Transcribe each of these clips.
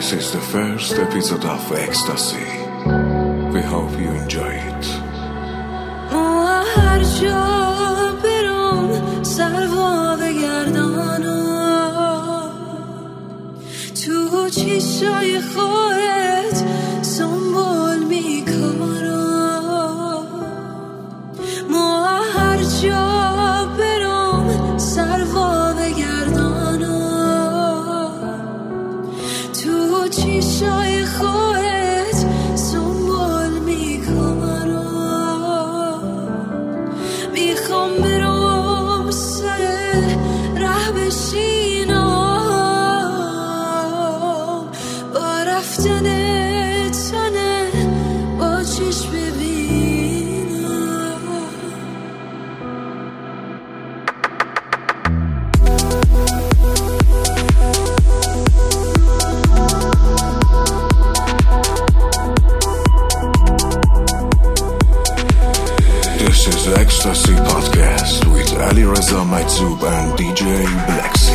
This is the first episode of Ecstasy. We hope you enjoy it. هر جا برم سروا بگردانم تو چشای خودت سنبول میکنم ما هر جا برم سروا بگردانم تو چشای خودت سنبول میکنم میخوام برم سر ره بشینم با رفتن تنه با چشم ببینم This is Ecstasy Podcast with Ali Reza Maitzoub and DJ Blacksy.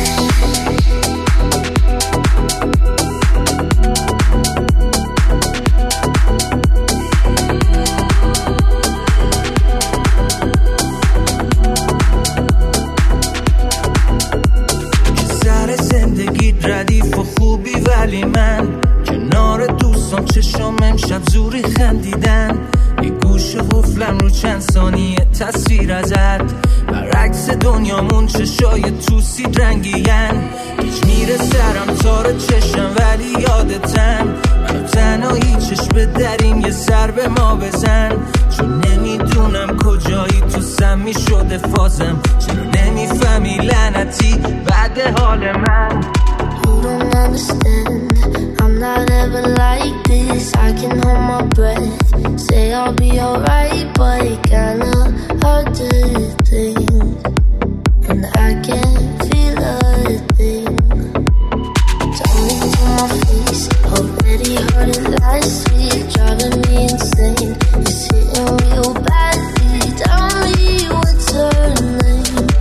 سر زندگی ردیف و خوبی ولی من کنار دوستان چشم امشب زوری خندیدن یه گوشه قفلم رو چند ثانیه تصویر ازت برعکس دنیامون چشای توسید رنگیگن هیچ میره سرم تار چشم ولی یادتن منو تنهایی چشم دریم یه سر به ما بزن چون نمیدونم کجایی تو سمی شده فازم چرا نمیفهمی لعنتی بعد حال من You don't understand, I'm not ever like this. I can hold my breath, say I'll be alright, but it kinda hard to think, and I can't feel a thing. Talking to my face, already heard it last week, driving me insane. It's hitting real badly, tell me what's her name.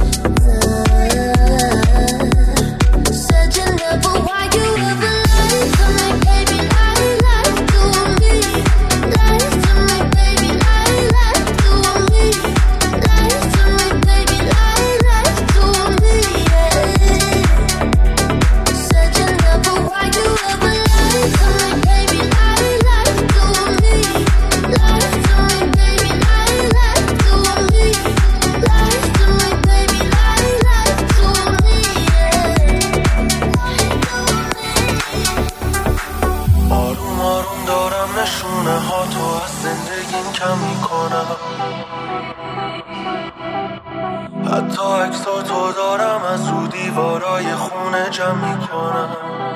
حتی عکسا تو دارم از رو دیوارای خونه جمع میکنم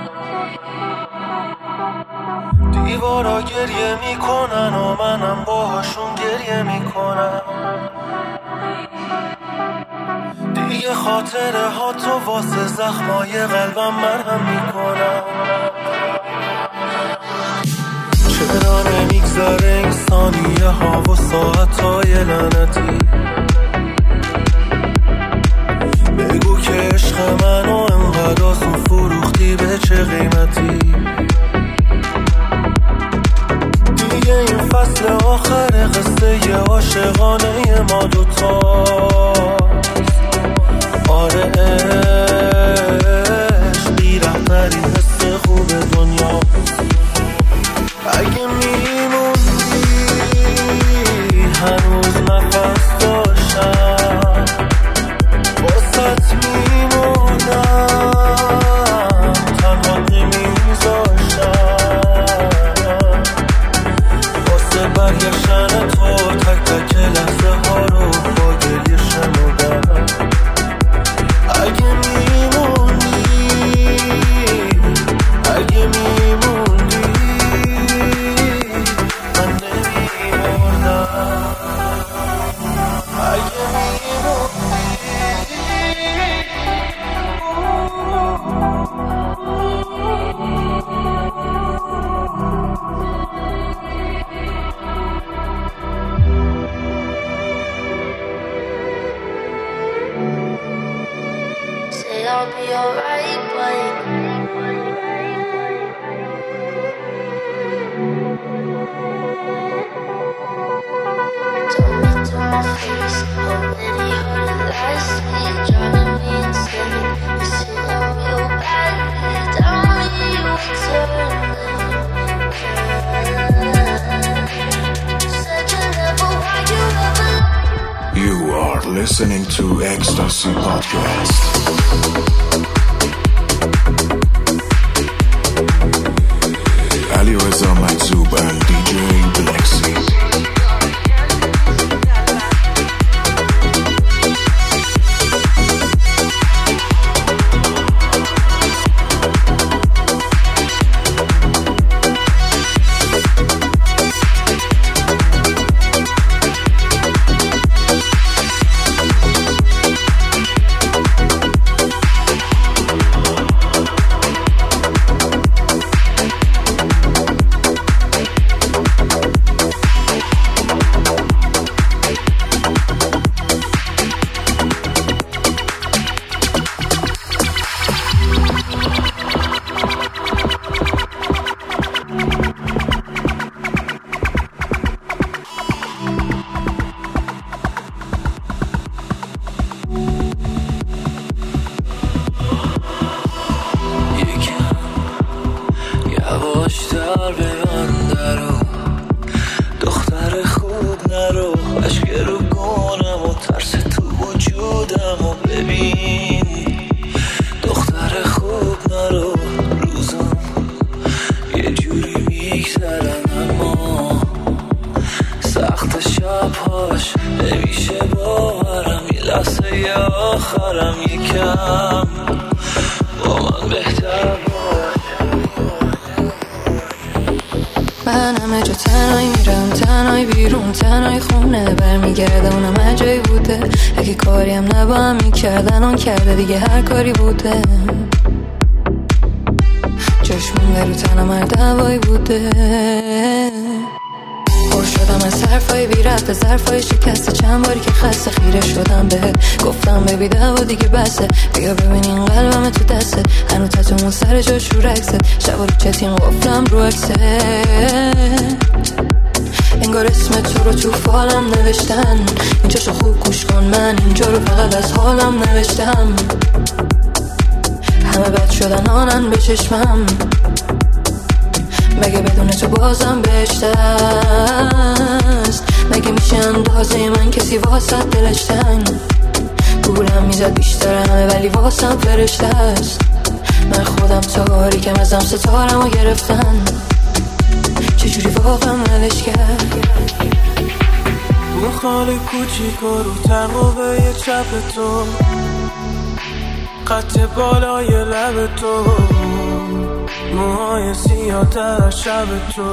دیوارا گریه میکنن و منم باهاشون گریه میکنم دیگه خاطره ها تو واسه زخمای قلبم مرهم میکنم چرا نمیگذره این ثانیه ها و ساعت های لعنتی بگو که عشق منو انقدر آسون فروختی به چه قیمتی دیگه این فصل آخر قصه ی عاشقانه ما دوتاست آره عشق بی‌رحم‌ترین حس خوب دنیا اگه میموندی هنوز نفس داشتم واسط میمونم تنها نمیذاشتم واسه برگشتن تو تک تک لحظه ها رو با گریه شمردم اگه میموندی You are listening to Ecstasy Podcast. Ali Reza Maizub and DJ Blexy. من همه جا تنهایی میرم، تنهایی بیرون، تنهایی خونه برمیگردم. اونم هر جایی بوده، اگه کاری هم نبا هم میکردن اون کرده دیگه هر کاری بوده. چشمون رو تنم هر دوایی بوده. پر شدم از حرفای بی رفت، ظرفای شکسته، چند باری که خسته خیره شدم بهت. گفتم ببی دوا دیگه بسه، بیا ببین این قلبم تو دسته. هنو تتومون سر جاش رو رکست، شب رو چتین قفلم رو اکست. انگار اسم تو رو تو فالم نوشتن. اینجاشو خوب گوش کن، من اینجا رو فقط از حالم نوشتم. همه بد شدن آنن به چشمم، مگه بدون تو بازم بهشت است؟ مگه میشه اندازه من کسی واسط دلش تنگ؟ گولم میزد بیشتر همه ولی واسم فرشته است. من خودم تاریکم، ازم ستارم رو گرفتن. چجوری واقعا ولش کرد؟ اون خاله کوچیک و رو تقوه چپ تو، قط بالای لب تو، موهای سیاه تر شب تو.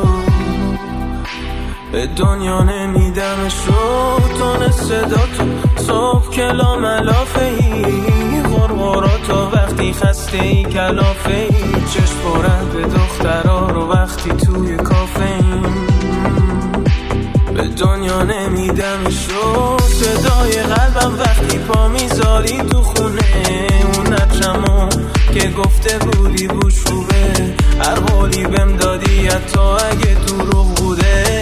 به دنیا نمیدمش رو تون صدا تو. صبح کلا ملافه ای غرغرا تا وقتی خسته ای کلافه ای. چشم پرند به دخترها رو وقتی توی کافه ای. به دنیا نمیدمش رو صدای قلبم وقتی پا میذاری تو خونه. اون نبشمو که گفته بودی بوش خوبه، هر حالی بهم دادی حتی اگه دروغ بوده.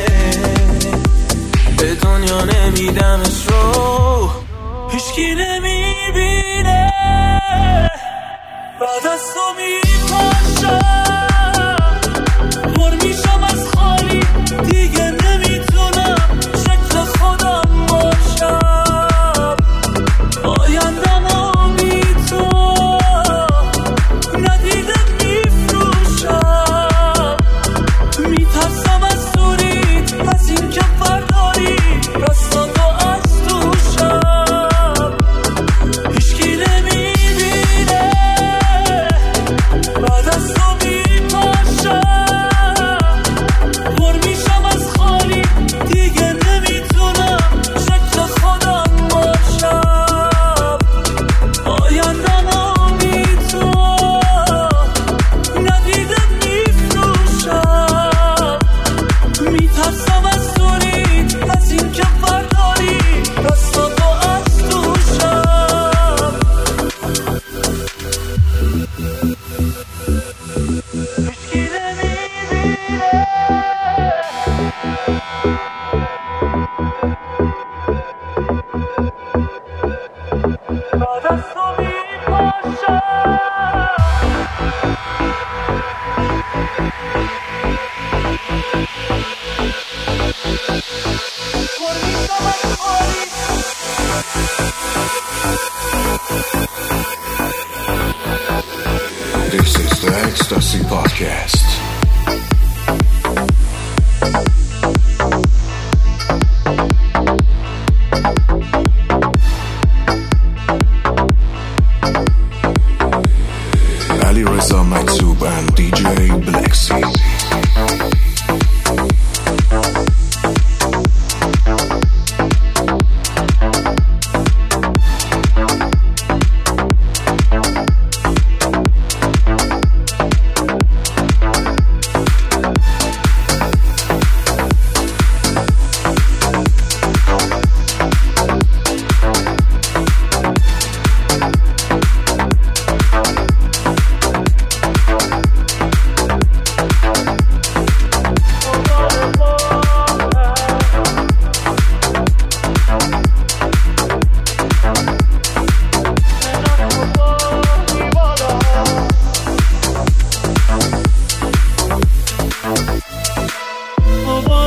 به دنیا نمیدمش رو هیچکی نمیبینه. بعد از تو میپاشم، پر میشم از خالی، دیگه نمیتونم شکل خودم باشم. آیندم و بی تو ندیده میفروشم. میترسم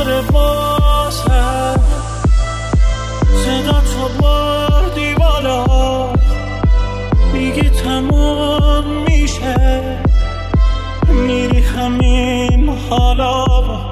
دوباره بازم صدا تو بردی بالا، میگی تمام میشه، میری همین حالا،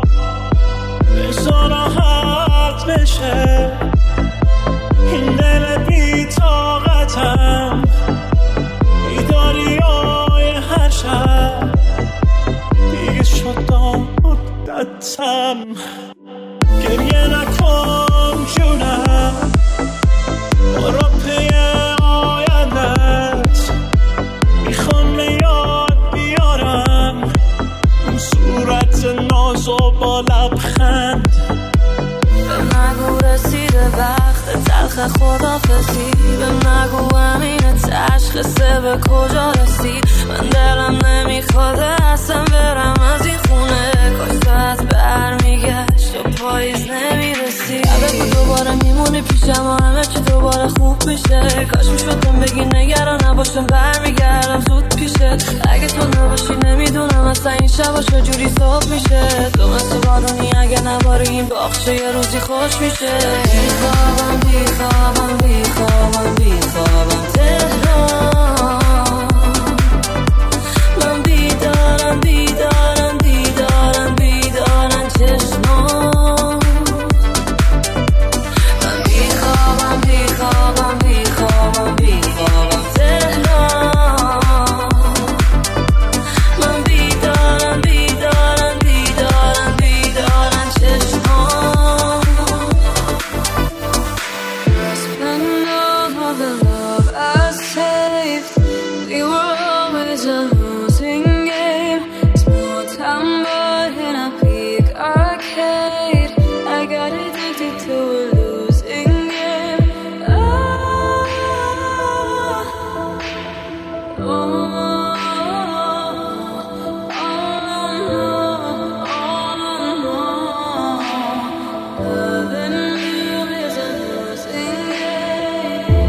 بذار راحت بشه این دل بی طاقتم، بیداری های هر شب دیگه شد مدتم. گریه نکن جونم، برو پی آیندت، میخوام یاد بیارم اون صورت ناز و با لبخند. به نگو رسیده وقت تلخ خدافزی، به نگو همینه تشخیصه به کجا رسید. من دلم نمیخواده اصلا برم از این خونه، کاش ساعت برمیگشت و پاییز نمیرسید. البته دوباره میمونی پیشم و همه چی دوباره خوب میشه، کاش میشدم بگی نگران نباشم برمیگردم زود پیشه. اگه تو نباشی نمیدونم اصلا این شبا چجوری صبح میشه. تو مثل بارونی اگه نباری این باخشه یه روزی خوش میشه. بیخوابم بیخوابم بیخوابم بیخوابم تهران، من بیدارم بیدارم بیدارم بیدارم چشمام. من بیخوابم بیخوابم بیخوابم بیخوابم تهران، من بیدارم بیدارم بیدارم بیدارم چشمام. Spend all the love I saved, we were always a losing game. Small town boy in a big arcade, I got addicted to a losing game. Loving you is a losing game.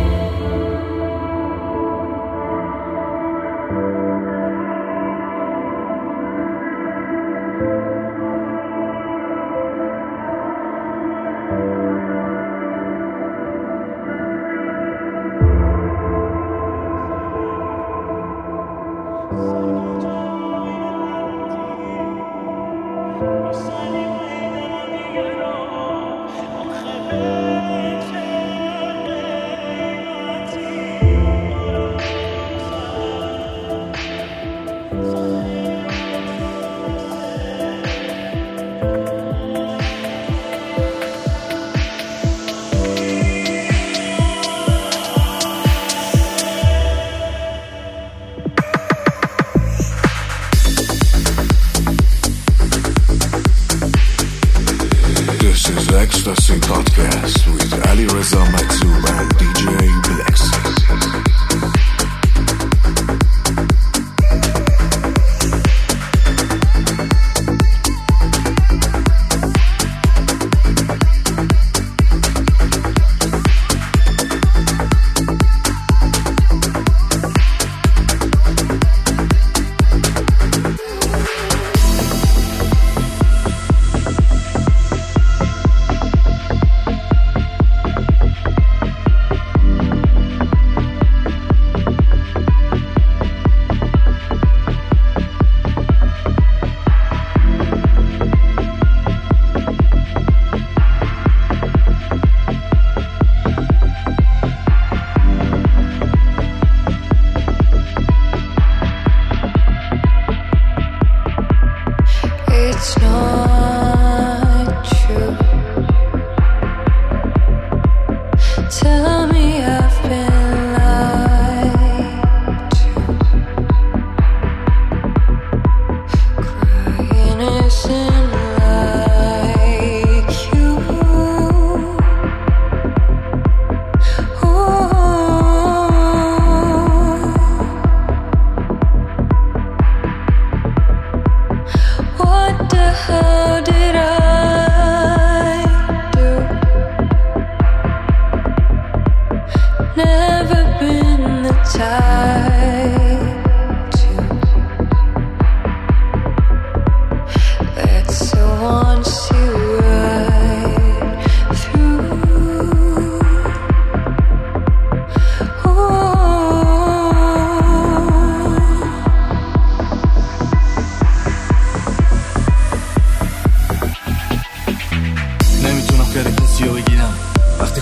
This is Ecstasy Podcast with Ali Reza Matzoub and DJ Blexy.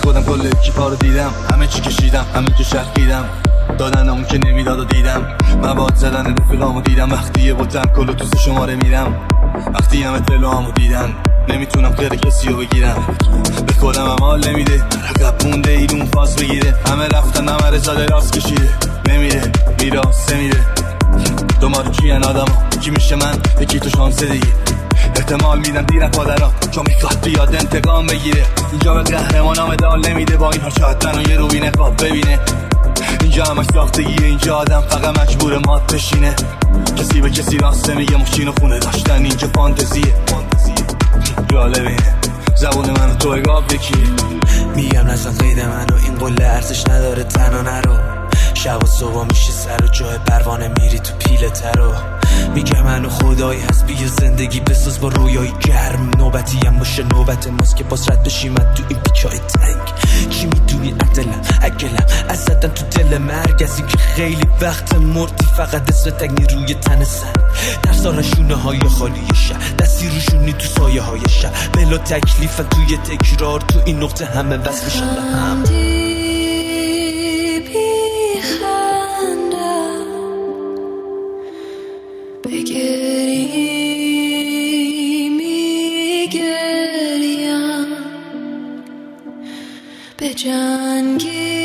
خودم کل اکیپا رو دیدم، همه چی کشیدم، همه چی شرخیدم، دادن اون که نمیداد و دیدم، مواد زدن رفیقامو دیدم، وقتی یه بوتن کلو تو شماره میرم، وقتی همه تلوامو دیدن نمیتونم غیر کسی رو بگیرم، به خودم هم حال نمیده، عقب مونده ایدون فاز بگیره، همه رفتن همه رزاده راست کشیده، نمیره میراسته میره، دومارو کیان آدم ها کی میشه من یکی تو شانسه دیگه، احتمال میدم دیرم پادرها چون میخواد بیاد انتقام بگیره، اینجا به قهرمانام مدال نمیده، با اینها شاید تنها یه روی نقاب ببینه، اینجا همش ساختگیه، اینجا آدم فقط مجبور مات بشینه، کسی به کسی راسته میگه، ماشین و خونه داشتن اینجا فانتزیه، جالبه زبون من و تو اگاب یکیه، میگم نزن قید منو این قله ارزش نداره تنها نرو، شب و صبح میشه سر و جای پروانه میری تو پیله ترو، میگم منو خدایی هست بیا زندگی بساز با رویای گرم، نوبتی هم باشه نوبت ماست که باز رد بشیم تو این پیچای تنگ، کی میدونی اگلم از زدن تو دل مرگ، از این که خیلی وقت مردی فقط اسم تگنی روی تن سن، در سال شونه های خالی شهر دستی روشونی تو سایه های شهر، بلا تکلیفن توی تکرار تو این نقطه همه بس میشن هم بگری میگریم به جنگی